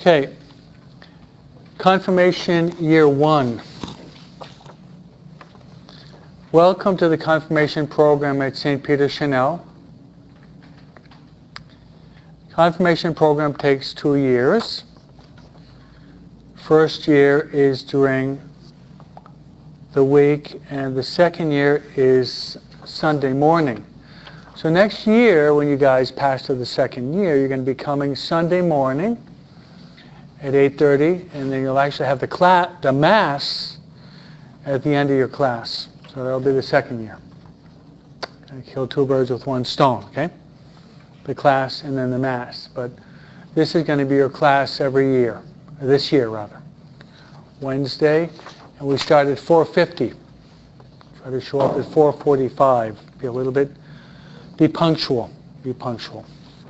Okay, Confirmation Year 1. Welcome to the Confirmation program at St. Peter Chanel. Confirmation program takes 2 years. First year is during the week, and the second year is Sunday morning. So next year, when you guys pass to the second year, you're going to be coming Sunday morning at 8:30, and then you'll actually have the Mass at the end of your class. So that'll be the second year. Kill 2 birds with 1 stone, okay? The class and then the Mass. But this is going to be your class every year, this year rather. Wednesday, and we start at 4:50. Try to show up at 4:45. Be punctual. Be punctual.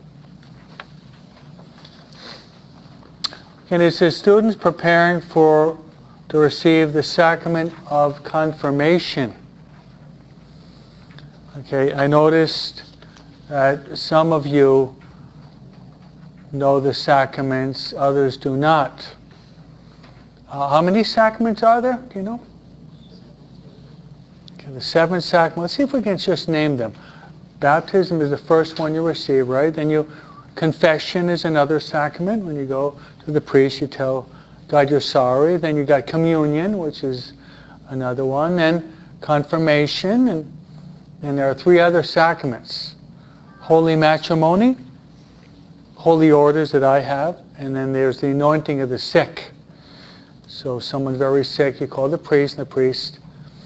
And it says students preparing to receive the sacrament of confirmation. Okay, I noticed that some of you know the sacraments, others do not. How many sacraments are there? Do you know? Okay, the 7 sacraments. Let's see if we can just name them. Baptism is the first one you receive, right? Then confession is another sacrament. When you go to the priest, you tell God you're sorry. Then you got communion, which is another one. Then confirmation, and there are 3 other sacraments. Holy matrimony, holy orders that I have, and then there's the anointing of the sick. So if someone's very sick, you call the priest, and the priest.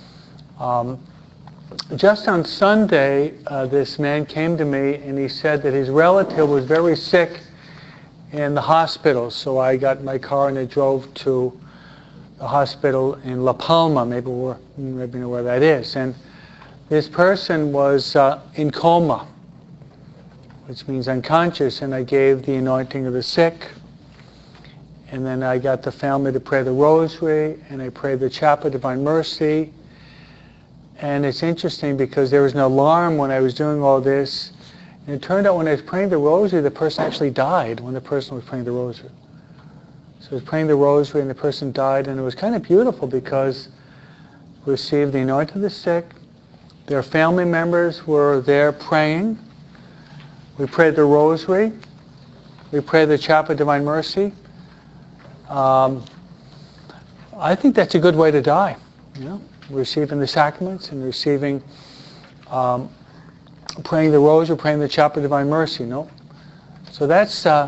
Just on Sunday, this man came to me and he said that his relative was very sick in the hospital. So I got in my car and I drove to the hospital in La Palma, maybe you know where that is. And this person was in coma, which means unconscious, and I gave the anointing of the sick. And then I got the family to pray the rosary, and I prayed the Chaplet of Divine Mercy. And it's interesting because there was an alarm when I was doing all this. And it turned out when I was praying the rosary, the person actually died when the person was praying the rosary. So I was praying the rosary and the person died, and it was kind of beautiful because we received the anointing of the sick. Their family members were there praying. We prayed the rosary. We prayed the Chaplet of Divine Mercy. I think that's a good way to die, you know? Receiving the sacraments and receiving, praying the rosary, praying the Chaplet of Divine Mercy. No, so that's the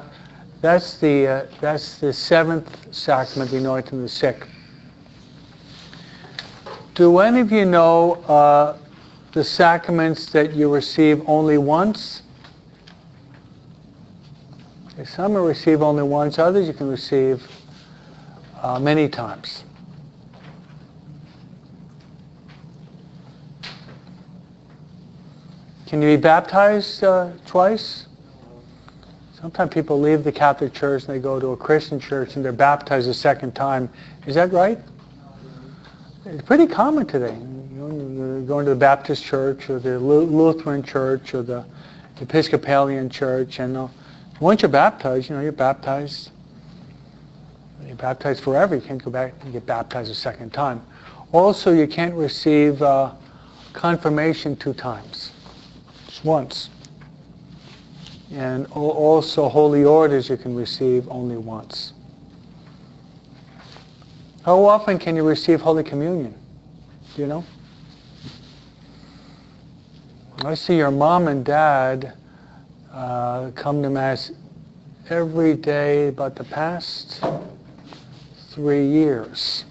7th sacrament, the anointing of the sick. Do any of you know the sacraments that you receive only once? Okay, some are received only once. Others you can receive many times. Can you be baptized twice? Sometimes people leave the Catholic Church and they go to a Christian church and they're baptized a second time. Is that right? It's pretty common today. You're going to the Baptist church or the Lutheran church or the Episcopalian church, and once you're baptized, you're baptized. You're baptized forever. You can't go back and get baptized a second time. Also, you can't receive confirmation 2 times. Once. And also holy orders you can receive only once. How often can you receive Holy Communion? Do you know? I see your mom and dad come to Mass every day about the past 3 years.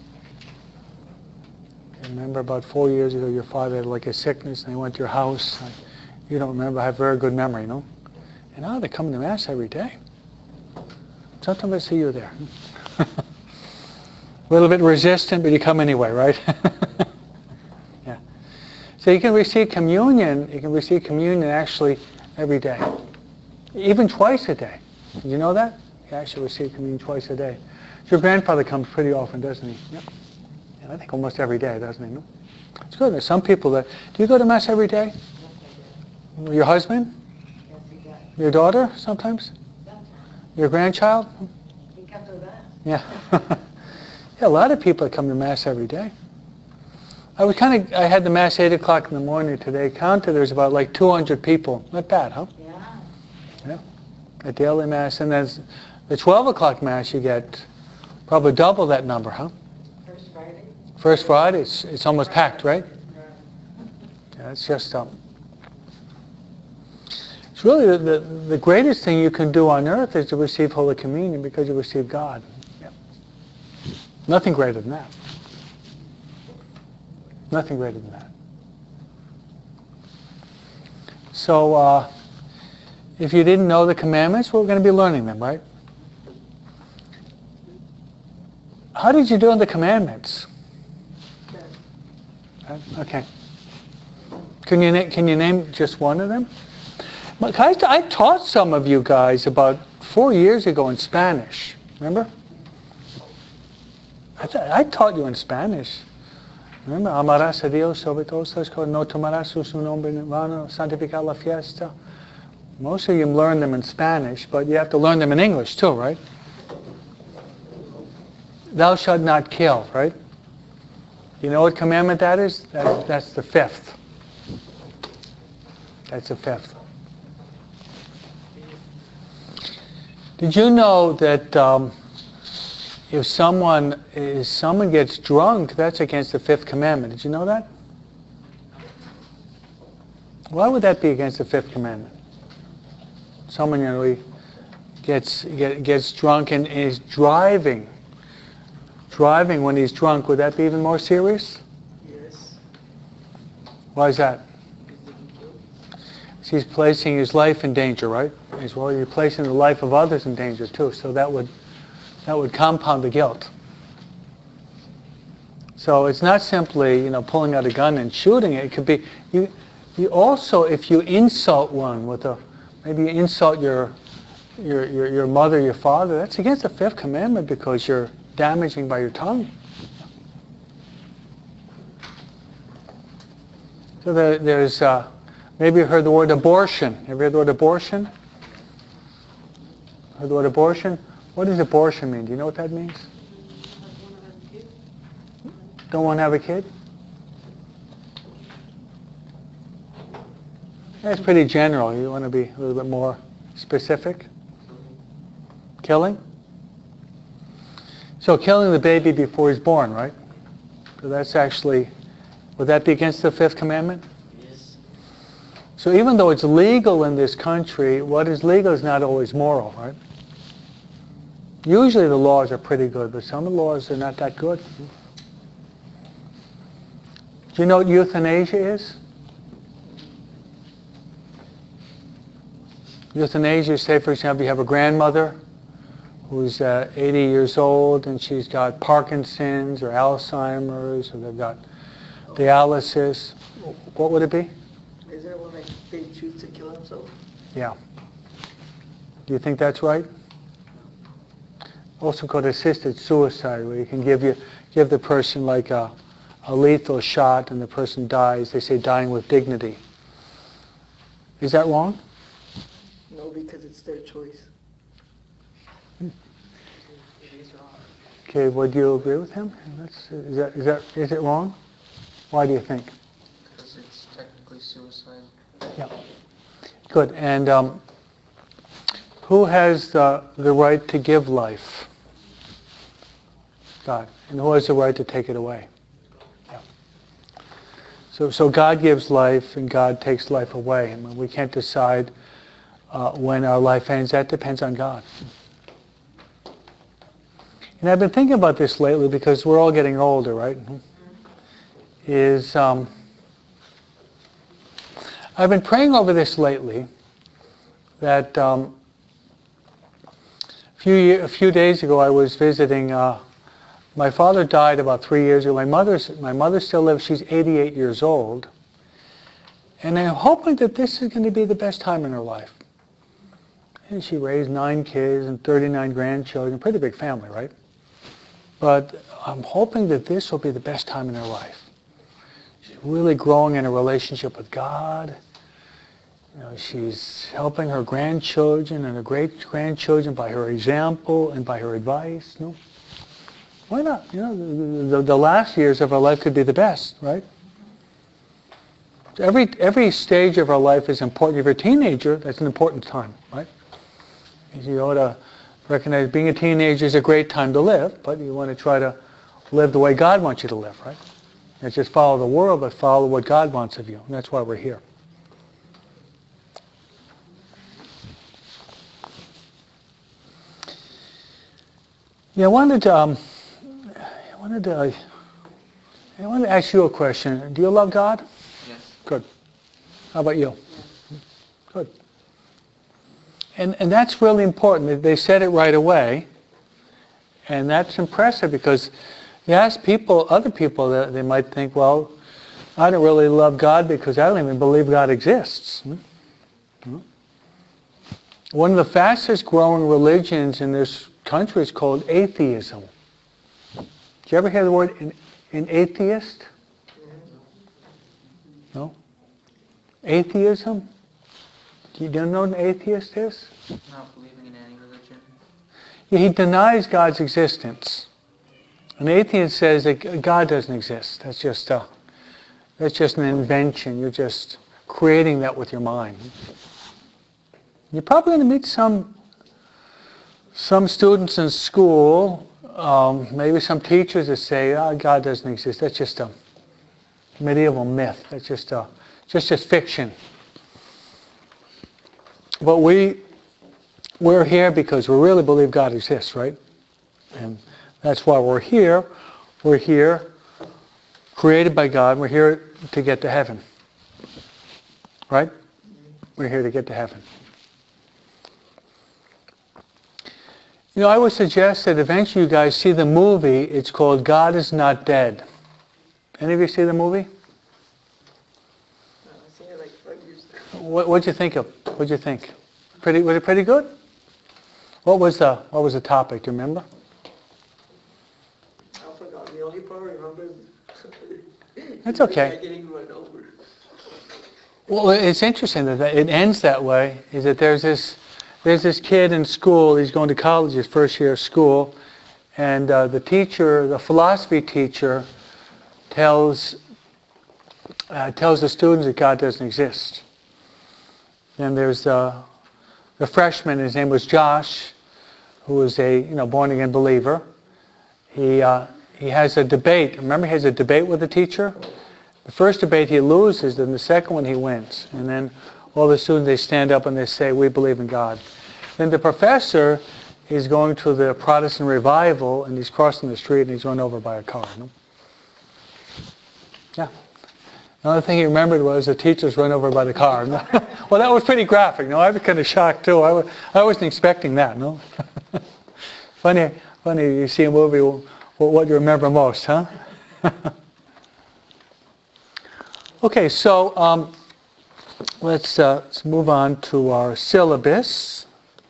I remember about 4 years ago your father had like a sickness and they went to your house. You don't remember, I have very good memory, no? And now they're coming to Mass every day. Sometimes I see you there. A little bit resistant, but you come anyway, right? Yeah. So you can receive communion. You can receive communion actually every day. Even twice a day. Did you know that? You actually receive communion twice a day. Your grandfather comes pretty often, doesn't he? Yep. Yeah, I think almost every day, doesn't he? No? It's good. There's some people that... Do you go to Mass every day? Your husband? Yes, he does. Your daughter sometimes? Sometimes. Your grandchild? He After that. Yeah. Yeah, a lot of people that come to Mass every day. I had the Mass 8 o'clock in the morning today. Counted, there's about like 200 people. Not bad, huh? Yeah. Yeah. A daily Mass. And then the 12 o'clock Mass, you get probably double that number, huh? First Friday. First Friday, it's almost packed, right? Yeah, it's just it's really the greatest thing you can do on earth is to receive Holy Communion because you receive God. Yeah. Nothing greater than that. Nothing greater than that. So, if you didn't know the commandments, we're going to be learning them, right? How did you do on the commandments? Okay. Can you name just one of them? I taught some of you guys about 4 years ago in Spanish. Remember? I taught you in Spanish. Remember? Amarás a Dios sobre todas las cosas, no tomarás su nombre en vano, santificar la fiesta. Most of you learn them in Spanish, but you have to learn them in English too, right? Thou shalt not kill, right? You know what commandment that is? That's the fifth. That's the fifth. Did you know that if someone gets drunk, that's against the fifth commandment? Did you know that? Why would that be against the fifth commandment? Someone gets drunk and is driving when he's drunk. Would that be even more serious? Yes. Why is that? He's placing his life in danger, right? As well, you're placing the life of others in danger too. So that would compound the guilt. So it's not simply pulling out a gun and shooting it. It could be you also, if you insult one maybe you insult your mother, your father, that's against the fifth commandment because you're damaging by your tongue. So there's maybe you heard the word abortion. Have you heard the word abortion? Heard the word abortion? What does abortion mean? Do you know what that means? Don't want to have a kid? That's pretty general. You want to be a little bit more specific? Killing? So killing the baby before he's born, right? So that's actually, would that be against the fifth commandment? Yes. So even though it's legal in this country, what is legal is not always moral, right? Usually the laws are pretty good, but some of the laws are not that good. Do you know what euthanasia is? Euthanasia, say for example, you have a grandmother who's 80 years old and she's got Parkinson's or Alzheimer's or they've got dialysis. What would it be? Is that when they choose to kill themselves? Yeah. Do you think that's right? Also called assisted suicide, where you can give the person like a lethal shot and the person dies. They say dying with dignity. Is that wrong? No, because it's their choice. It is wrong. Okay, would you agree with him? Is it wrong? Why do you think? Because it's technically suicide. Yeah. Good. And who has the right to give life? God. And who has the right to take it away? Yeah. So God gives life and God takes life away. And we can't decide when our life ends. That depends on God. And I've been thinking about this lately because we're all getting older, right? I've been praying over this lately that a few days ago I was visiting. My father died about 3 years ago. My mother still lives. She's 88 years old. And I'm hoping that this is going to be the best time in her life. And she raised 9 kids and 39 grandchildren. Pretty big family, right? But I'm hoping that this will be the best time in her life. She's really growing in a relationship with God. she's helping her grandchildren and her great-grandchildren by her example and by her advice. Why not? The last years of our life could be the best, right? Every stage of our life is important. If you're a teenager, that's an important time, right? You ought to recognize being a teenager is a great time to live, but you want to try to live the way God wants you to live, right? Not just follow the world, but follow what God wants of you. And that's why we're here. Yeah, I wanted to ask you a question. Do you love God? Yes. Good. How about you? Good. And that's really important. They said it right away. And that's impressive because you ask other people, that they might think, well, I don't really love God because I don't even believe God exists. One of the fastest growing religions in this country is called atheism. Did you ever hear the word an atheist? No? Atheism? Do you know what an atheist is? Not believing in any religion. Yeah, he denies God's existence. An atheist says that God doesn't exist. That's just an invention. You're just creating that with your mind. You're probably going to meet some students in school, maybe some teachers that say, God doesn't exist. That's just a medieval myth. That's just fiction. But we're here because we really believe God exists, right? And that's why we're here. We're here, created by God. We're here to get to heaven. Right? We're here to get to heaven. I would suggest that eventually you guys see the movie. It's called God Is Not Dead. Any of you see the movie? I've seen it like 5 years ago. What'd you think of? What'd you think? Was it pretty good? What was the topic? Do you remember? I forgot. The only part I remember is That's okay. the guy getting run over. Well, it's interesting that it ends that way. Is that there's this kid in school. He's going to college, his first year of school, and the philosophy teacher, tells the students that God doesn't exist. And there's the freshman. His name was Josh, who was a born again believer. He has a debate. Remember, he has a debate with the teacher. The first debate he loses, then the second one he wins. And then all the students, they stand up and they say, "We believe in God." Then the professor is going to the Protestant revival, and he's crossing the street and he's run over by a car. No? Yeah. Another thing he remembered was the teacher's run over by the car. Well, that was pretty graphic. No, I was kind of shocked too. I wasn't expecting that. No. Funny. You see a movie, what you remember most, huh? Okay, so let's move on to our syllabus.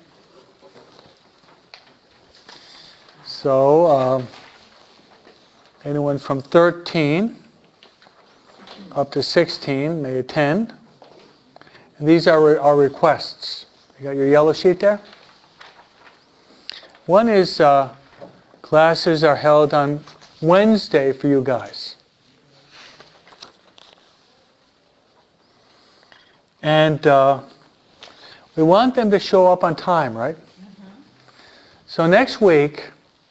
So, anyone from 13 up to 16 may attend. And these are our requests. You got your yellow sheet there? One is classes are held on Wednesday for you guys. And we want them to show up on time, right? So next week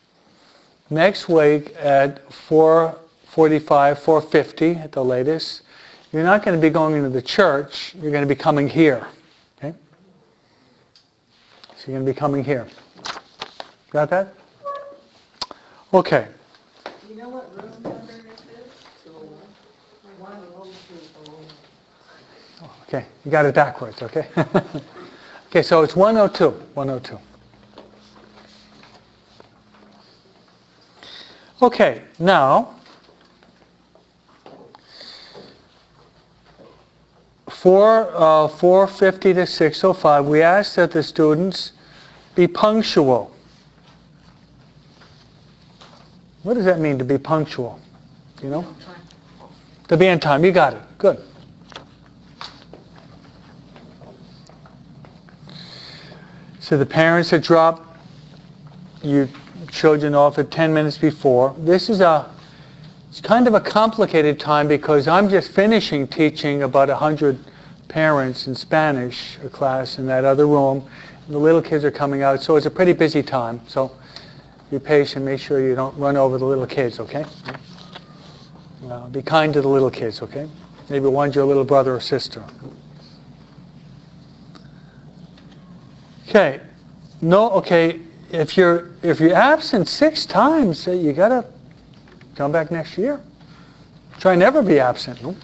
at 4:45, 4:50 at the latest, you're not going to be going into the church. You're going to be coming here. Okay? So you're going to be coming here. Got that? Okay. You know what room number this is? 102. Okay, you got it backwards, okay? Okay, so it's 102. 102. Okay, now, 4:50 to 6:05, we ask that the students be punctual. What does that mean, to be punctual? You know? To be on time. You got it. Good. So the parents had dropped you children off at 10 minutes before. It's kind of a complicated time because I'm just finishing teaching about 100 parents in Spanish, a class in that other room. And the little kids are coming out, so it's a pretty busy time. So be patient, make sure you don't run over the little kids, okay? Be kind to the little kids, okay? Maybe one's your little brother or sister. Okay. If you're absent 6 times, you gotta come back next year. Try never be absent. No?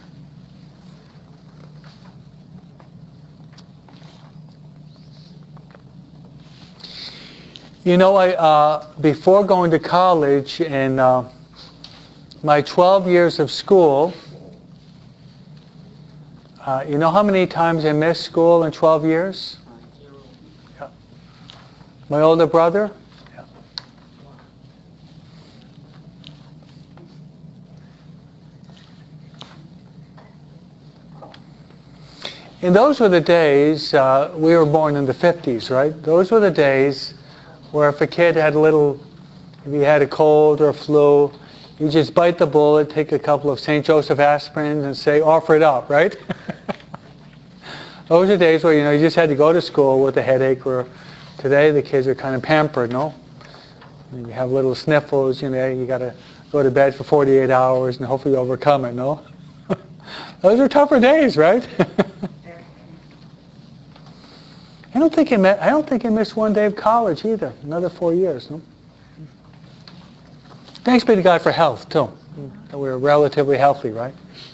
You know, before going to college in my 12 years of school, you know how many times I missed school in 12 years? Yeah. My older brother? Yeah. And those were the days, we were born in the 50s, right? Those were the days where if a kid had if he had a cold or a flu, you just bite the bullet, take a couple of St. Joseph aspirins and say, offer it up, right? Those are days where, you just had to go to school with a headache, where today the kids are kind of pampered, no? You have little sniffles, you got to go to bed for 48 hours and hopefully overcome it, no? Those are tougher days, right? I don't think I missed one day of college either. Another 4 years, no? Thanks be to God for health, too. That we're relatively healthy, right?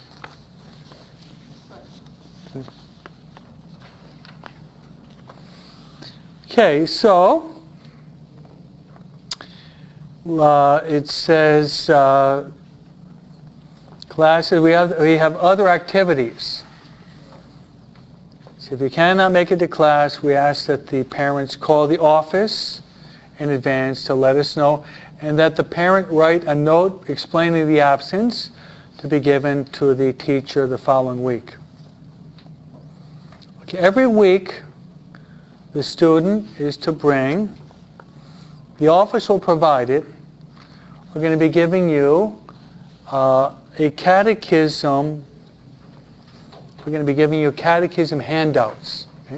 Okay, so it says classes. We have other activities. So if you cannot make it to class, we ask that the parents call the office in advance to let us know, and that the parent write a note explaining the absence to be given to the teacher the following week. Okay, every week the student is to bring, the office will provide it, we're going to be giving you a catechism. We're going to be giving you catechism handouts. Okay?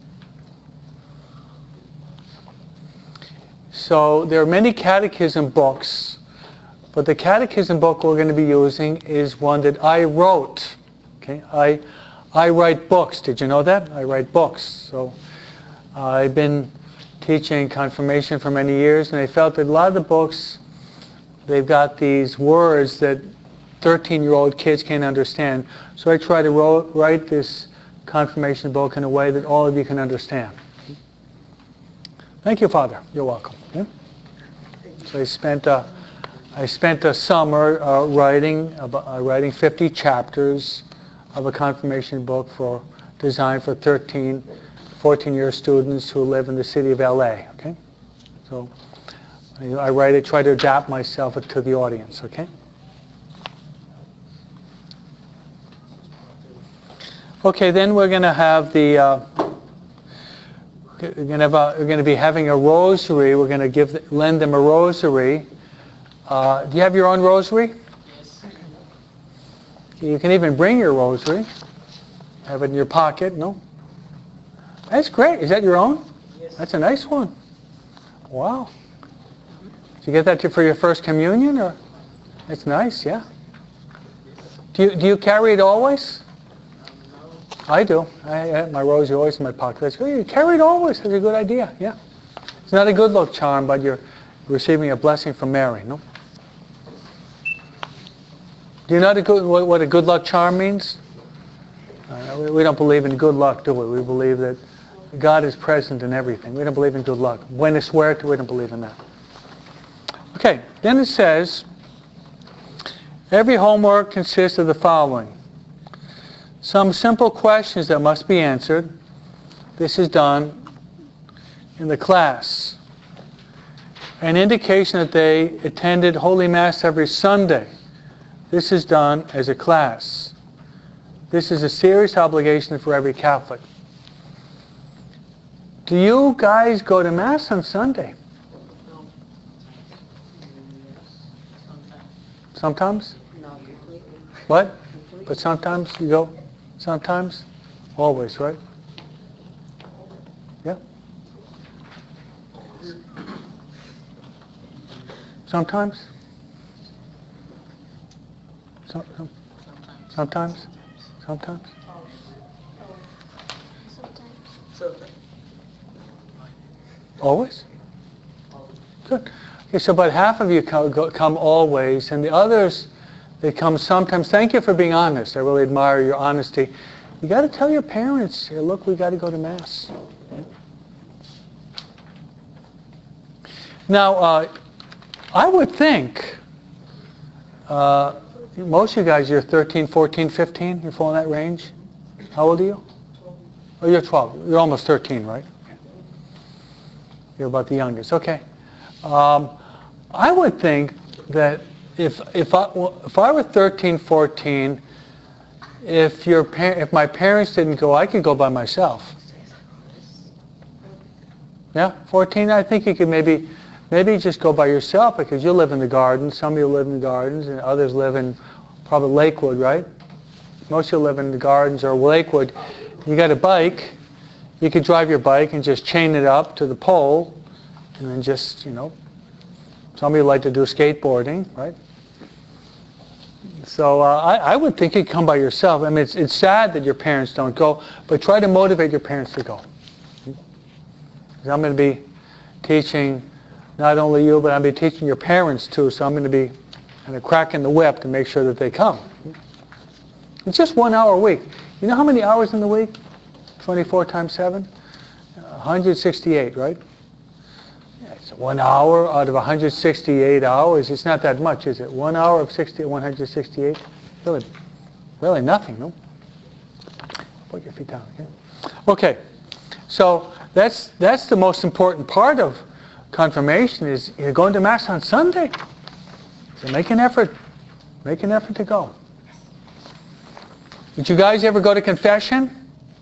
So there are many catechism books, but the catechism book we're going to be using is one that I wrote. Okay? I write books. Did you know that? I write books. So I've been teaching confirmation for many years, and I felt that a lot of the books, they've got these words that 13-year-old kids can't understand. So I try to write this confirmation book in a way that all of you can understand. Thank you, Father. You're welcome. Yeah? So I spent a summer writing 50 chapters of a confirmation book designed for 14-year students who live in the city of LA. Okay, so I try to adapt myself to the audience. Okay. Okay, then we're going to have we're going to be having a rosary. We're going to lend them a rosary. Do you have your own rosary? Yes. You can even bring your rosary. Have it in your pocket. No? That's great. Is that your own? Yes. That's a nice one. Wow. Did you get that for your first communion, or? It's nice, yeah. Do you carry it always? I do. I have my rosary always in my pocket. That's good. You carry it always. That's a good idea. Yeah. It's not a good luck charm, but you're receiving a blessing from Mary. No. Do you know what a good luck charm means? We don't believe in good luck, do we? We believe that God is present in everything. We don't believe in good luck. Buena suerte, we don't believe in that. Okay. Then it says, every homework consists of the following. Some simple questions that must be answered. This is done in the class. An indication that they attended Holy Mass every Sunday. This is done as a class. This is a serious obligation for every Catholic. Do you guys go to Mass on Sunday? No. Sometimes. Sometimes? Not completely. What? But sometimes you go? Sometimes? Always, right? Yeah? Sometimes? Sometimes. Sometimes? Sometimes? Sometimes. Always? Good. Okay, so about half of you come always, and the others, they come sometimes. Thank you for being honest. I really admire your honesty. You got to tell your parents, hey, look, we got to go to Mass. Now, I would think, most of you guys, you're 13, 14, 15, you fall in that range? How old are you? Oh, you're 12. You're almost 13, right? You're about the youngest. Okay. I would think that if I were 13, 14, if my parents didn't go, I could go by myself. Yeah, 14. I think you could maybe just go by yourself because you live in the gardens. Some of you live in the gardens, and others live in probably Lakewood, right? Most of you live in the gardens or Lakewood. You got a bike. You could drive your bike and just chain it up to the pole, and then just, some of you like to do skateboarding, right? So I would think you'd come by yourself. I mean, it's sad that your parents don't go, but try to motivate your parents to go. Because I'm going to be teaching not only you, but I'm going to be teaching your parents too, so I'm going to be kind of cracking the whip to make sure that they come. It's just 1 hour a week. You know how many hours in the week? 24 times 7? 168, right? Yeah, it's 1 hour out of 168 hours. It's not that much, is it? 1 hour of 168? Really nothing, no? Put your feet down, okay? Okay, so that's the most important part of confirmation is you're going to Mass on Sunday. So make an effort. Make an effort to go. Did you guys ever go to confession?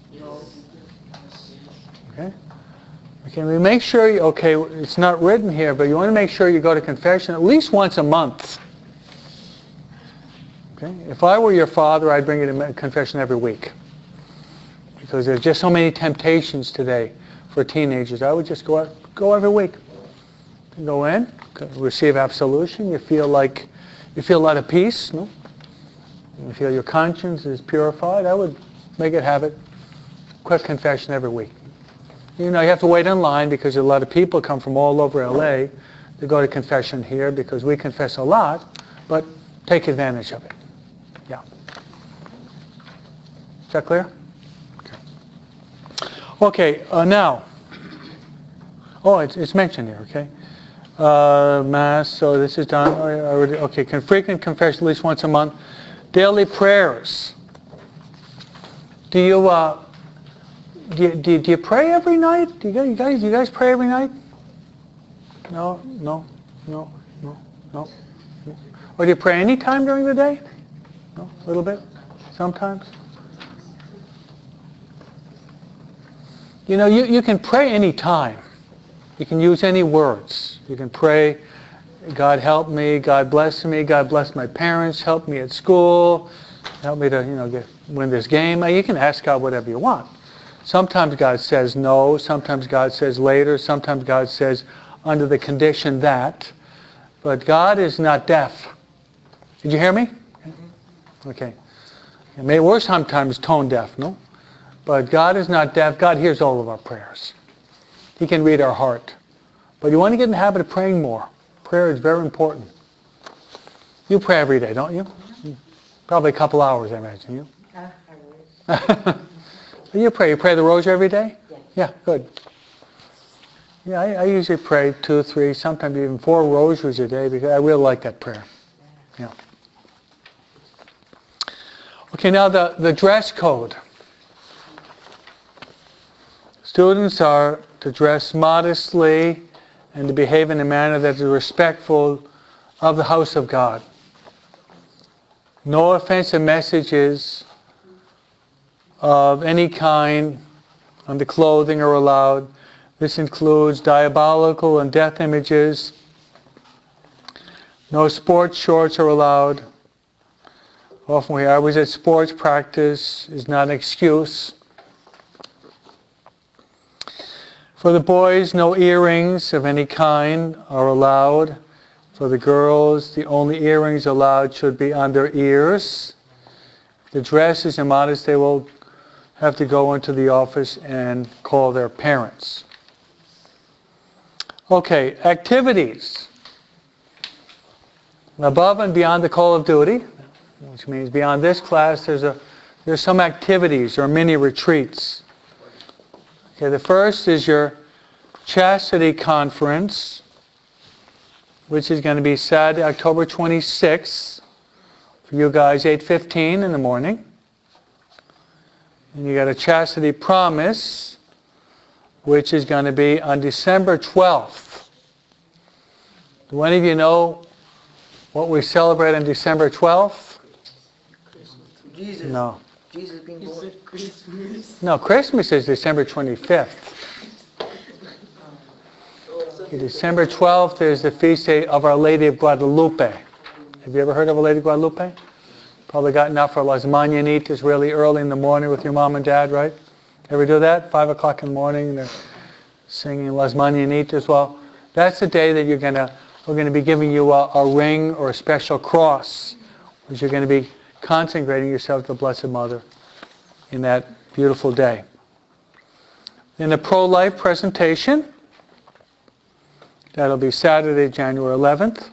Okay. Okay, we make sure it's not written here, but you want to make sure you go to confession at least once a month. Okay? If I were your father, I'd bring you to confession every week. Because there's just so many temptations today for teenagers. I would just go every week. Go in, receive absolution. You feel a lot of peace. No? You feel your conscience is purified. I would make it habit. Quick confession every week. You have to wait in line because a lot of people come from all over LA to go to confession here because we confess a lot, but take advantage of it. Yeah. Is that clear? Okay, now. Oh, it's mentioned here, okay? Mass, so this is done. Okay, frequent confession at least once a month. Daily prayers. Do you pray every night? Do you guys pray every night? No. Or do you pray any time during the day? No, a little bit, sometimes. You can pray any time. You can use any words. You can pray, God help me, God bless me, God bless my parents, help me at school, help me to win this game. You can ask God whatever you want. Sometimes God says no, sometimes God says later, sometimes God says under the condition that. But God is not deaf. Did you hear me? Okay. We're sometimes tone deaf, no? But God is not deaf. God hears all of our prayers. He can read our heart. But you want to get in the habit of praying more. Prayer is very important. You pray every day, don't you? Probably a couple hours, I imagine. You? You pray. You pray the rosary every day? Yeah, good. Yeah, I usually pray 2, 3, sometimes even 4 rosaries a day because I really like that prayer. Yeah. Okay, now the dress code. Students are to dress modestly and to behave in a manner that is respectful of the house of God. No offensive messages of any kind on the clothing are allowed. This includes diabolical and death images. No sports shorts are allowed. Often we hear, I was at sports practice is not an excuse. For the boys, no earrings of any kind are allowed. For the girls, the only earrings allowed should be on their ears. If the dress is immodest, they will have to go into the office and call their parents. Okay, activities. Above and beyond the call of duty, which means beyond this class, there's some activities or mini retreats. Okay, the first is your Chastity Conference, which is going to be Saturday, October 26th, for you guys, 8:15 in the morning. And you got a Chastity Promise, which is going to be on December 12th. Do any of you know what we celebrate on December 12th? Jesus. No. Jesus being born. Christmas. No, Christmas is December 25th. Okay, December 12th is the feast day of Our Lady of Guadalupe. Have you ever heard of Our Lady of Guadalupe? Probably gotten up for Las Mañanitas really early in the morning with your mom and dad, right? Ever do that? 5 o'clock in the morning, they're singing Las Mañanitas. Well, that's the day that we're going to be giving you a ring or a special cross, which you're going to be consecrating yourself to the Blessed Mother in that beautiful day. Then the pro-life presentation. That'll be Saturday, January 11th.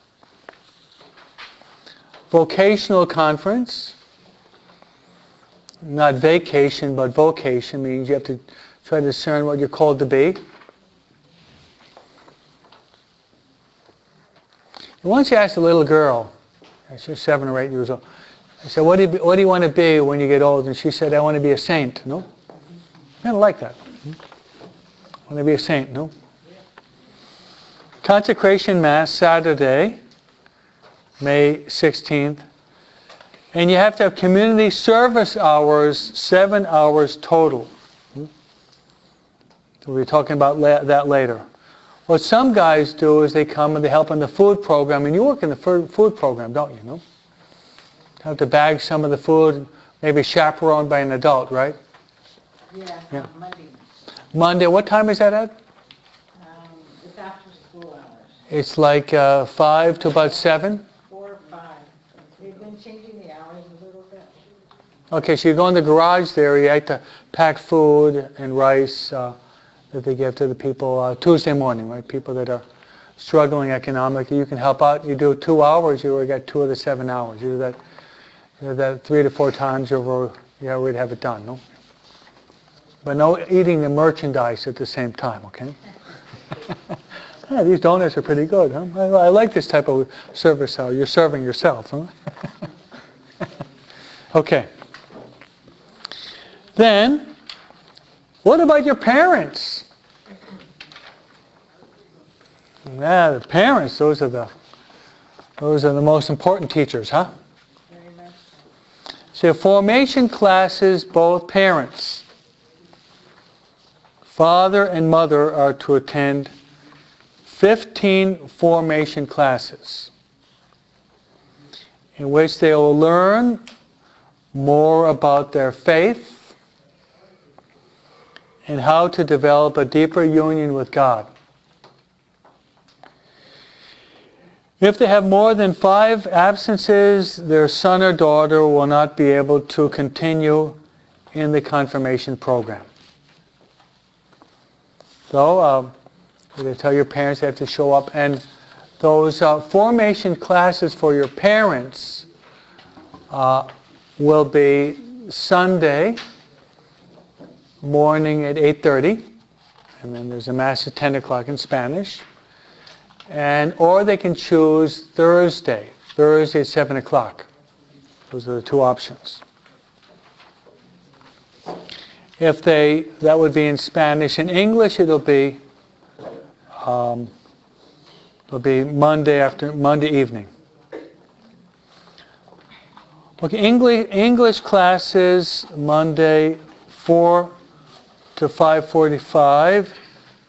Vocational conference. Not vacation, but vocation means you have to try to discern what you're called to be. Once you asked a little girl, she's 7 or 8 years old, I said, what do you want to be when you get old? And she said, I want to be a saint. No? I don't like that. I want to be a saint. No? Consecration Mass, Saturday, May 16th. And you have to have community service hours, 7 hours total. So we'll be talking about that later. What some guys do is they come and they help in the food program. And you work in the food program, don't you? No? Have to bag some of the food, maybe chaperoned by an adult, right? Yeah. Monday. Monday, what time is that at? It's after school hours. It's like 5 to about 7? 4 or 5. They've been changing the hours a little bit. Okay, so you go in the garage there, you have to pack food and rice that they give to the people Tuesday morning, right? People that are struggling economically. You can help out. You do 2 hours, you already got 2 of the 7 hours. You do that 3 to 4 times, you already have it done, no? But no eating the merchandise at the same time, okay? Yeah, these donuts are pretty good, huh? I like this type of service how you're serving yourself, huh? Okay. Then, what about your parents? Yeah, the parents, those are the most important teachers, huh? Very much. So formation classes, both parents, father and mother, are to attend 15 formation classes in which they will learn more about their faith and how to develop a deeper union with God. If they have more than 5 absences, their son or daughter will not be able to continue in the confirmation program. So, you're going to tell your parents they have to show up. And those formation classes for your parents will be Sunday morning at 8:30. And then there's a Mass at 10 o'clock in Spanish. Or they can choose Thursday at 7 o'clock. Those are the 2 options. That would be in Spanish. In English, it'll be Monday evening. Okay, English classes Monday 4 to 5:45.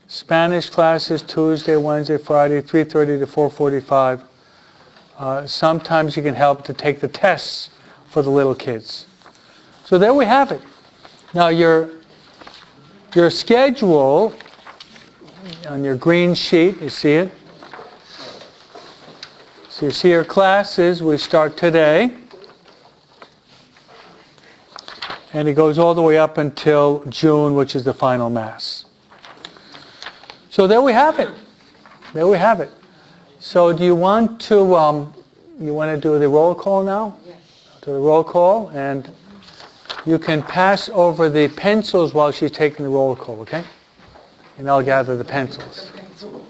Spanish classes Tuesday, Wednesday, Friday, 3:30 to 4:45. Sometimes you can help to take the tests for the little kids. So there we have it. Now your schedule on your green sheet, you see it? So you see your classes, we start today. And it goes all the way up until June, which is the final Mass. So there we have it. There we have it. So do you want to do the roll call now? Yes. Do the roll call, and you can pass over the pencils while she's taking the roll call, okay? And I'll gather the pencils. Okay, so